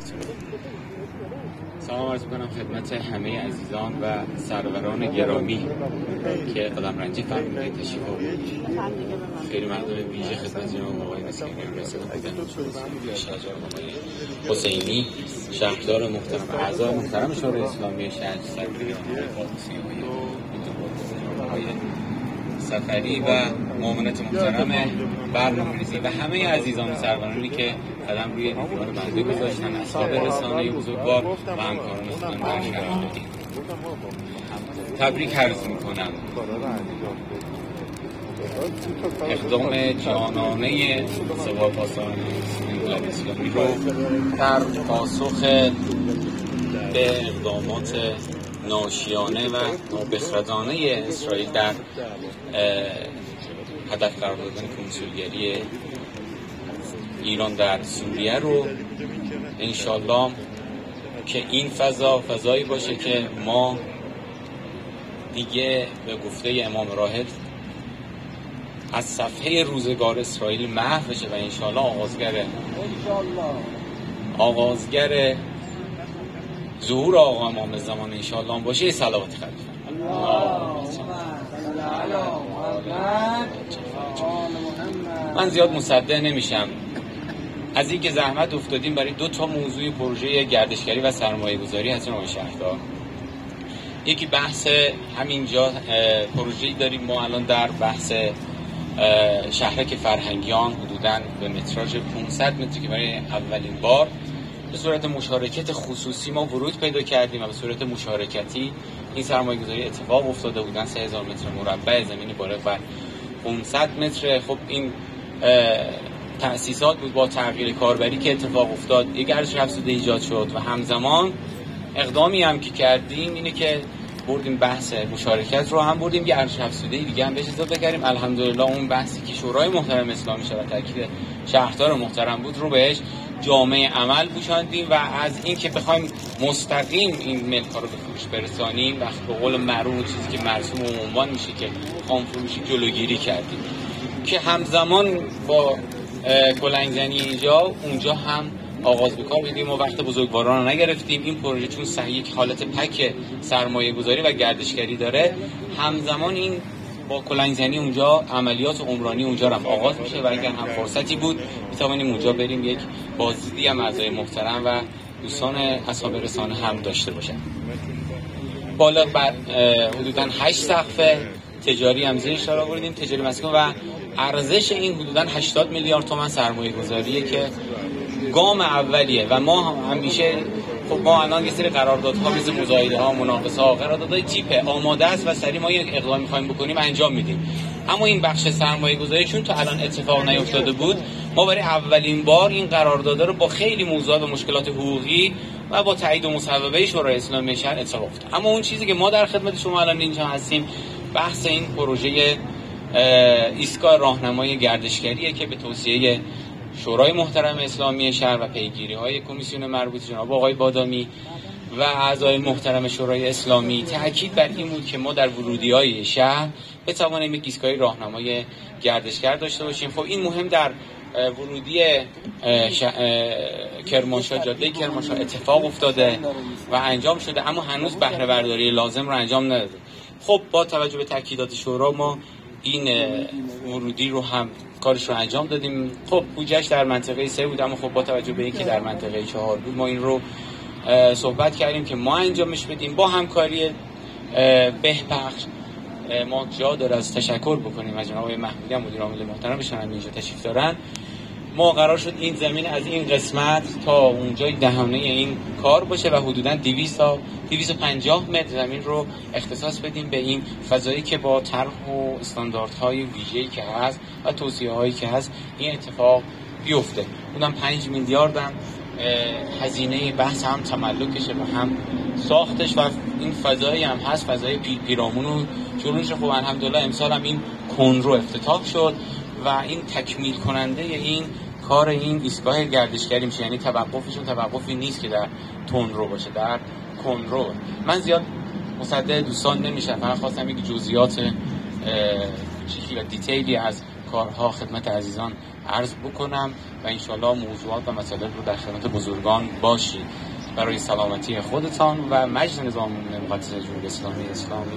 سلام عرض می‌کنم خدمت همه عزیزان و سروران گرامی که قدمرنجی فرمودید تشریف آوردید. خیلی ممنون ویژه خدمت جناب آقای مسکینیان رئیس شهردار آقای حسینی، شهردار محترم، اعضای محترم شورای اسلامی شهر، سرکردگان آقای سفری و معاونت محترم برنامه‌ریزی و همه عزیزان و سرورانی که قدم روی دیوار بنده گذاشتن، اصحاب رسانه بزرگوار و همکاران خودم در شهرداری. تبریک عرض می‌کنم اقدام جانانه سپاهپاسداران انقلاب اسلامی رو در پاسخ به اقدامات ناشیانه و نابخردانه اسرائیل در هدف قرار دادن کنسولگری ایران در سوریه رو انشالله که این فضایی باشه که ما دیگه به گفته امام راهد از صفحه روزگار اسرائیل محو بشه و انشالله آغازگر ظهور آقا امام زمان انشالله باشه. صلوات خلیفه. من زیاد مصدق نمیشم از این که زحمت افتادیم برای 2 موضوع پروژه گردشگری و سرمایه گذاری هستن آقای شهردار. یکی بحث همینجا پروژه‌ای داریم ما الان در بحث شهرک فرهنگیان حدوداً به متراژ 500 متر که برای اولین بار به صورت مشارکت خصوصی ما ورود پیدا کردیم و به صورت مشارکتی این سرمایه گذاری اتفاق افتاده. بودن 3000 متر مربع زمین بالغ بر 500 متر. خب این تأسیسات بود با تغییر کاربری که اتفاق افتاد، یک ارزش افزوده ایجاد شد و همزمان اقدامی هم که کردیم اینه که بردیم بحث مشارکت رو هم بردیم، یه ارزش افزوده دیگه هم بهش اضافه کردیم. الحمدلله اون بحثی که شورای محترم اسلامی شد و تاکید شهردار محترم بود رو بهش جامعه عمل پوشاندیم و از این که بخوایم مستقیم این ملک‌ها رو به فروش برسانیم وقت به قول معروف چیزی که مرسوم و عنوان میشه که خام فروشی جلوگیری کردیم که همزمان با کلنگزنی اونجا هم آغاز به کار بدیم و وقت بزرگواران رو نگرفتیم. این پروژه چون صحیح یک حالت پک سرمایه گذاری و گردشگری داره، همزمان این با کلنگزنی اونجا عملیات عمرانی اونجا هم آغاز میشه و اگر هم فرصتی بود میتوانیم اونجا بریم یک بازدیدی هم اعضای محترم و دوستان اصحاب رسانه هم داشته باشن. بالغ بر حدوداً 8 سقف تجاری هم زیرش قرار آوردیم، تجاری مسکن، و ارزش این حدوداً 80 میلیارد تومان سرمایه گذاریه که گام اولیه و ما همیشه خب ما الان یه سری قراردادها مثل مزایده ها، مناقصه ها، قراردادهای تیپ آماده است و سری ما یک اقدام می‌خوایم بکنیم انجام میدیم. اما این بخش سرمایه گذاری چون تا الان اتفاق نیفتاده بود، ما برای اولین بار این قراردادها رو با خیلی موضوعات و مشکلات حقوقی و با تایید و مصوبه شورای اسلامی شهر اتفاق افتاد. اما اون چیزی که ما در خدمت شما الان اینجا هستیم بحث این پروژه ایستگاه راهنمای گردشگریه که به توصیه شورای محترم اسلامی شهر و پیگیری‌های کمیسیون مربوط جناب آقای بادامی و اعضای محترم شورای اسلامی تاکید بر این بود که ما در ورودی‌های شهر بتوانیم یک ایستگاه راهنمای گردشگر داشته باشیم. خب این مهم در ورودی کرمانشاه، جاده کرمانشاه اتفاق افتاده و انجام شده، اما هنوز بهره برداری لازم رو انجام نداده. خب با توجه به تاکیدات شورا ما این ورودی رو هم کارش رو انجام دادیم. خب بودجهش در منطقه 3 بود، اما خب با توجه به اینکه در منطقه 4 بود ما این رو صحبت کردیم که ما انجامش بدیم با همکاری بهبخش. ما جا داره از تشکر بکنیم از جناب محمودی مدیر عامل محترم بشن اینجا تشریف دارن. ما قرار شد این زمین از این قسمت تا اونجای دهانه این کار باشه و حدوداً 200 تا 250 متر زمین رو اختصاص بدیم به این فضایی که با طرح و استانداردهای ویژه‌ای که هست و توصیه‌هایی که هست این اتفاق بیفته. بودن 5 میلیارد هم هزینه بحث هم تملکشه و هم ساختش و این فضایی هم هست، فضای پیرامون و جلوش. خب الحمدلله امسال هم این کنرو افتتاح شد و این تکمیل کننده این کار این ایستگاه گردشگری میشه، یعنی توقفشون توقفی نیست که در تندرو باشه، در کنرو. من زیاد مصدق دوستان نمیشم، فقط خواستم یک جزئیات چیزی و دیتیلی از کارها خدمت عزیزان عرض بکنم و انشالله موضوعات و مسائل رو در خدمت بزرگان باشید برای سلامتی خودتان و مجلس نظام مقدس جمهوری اسلامی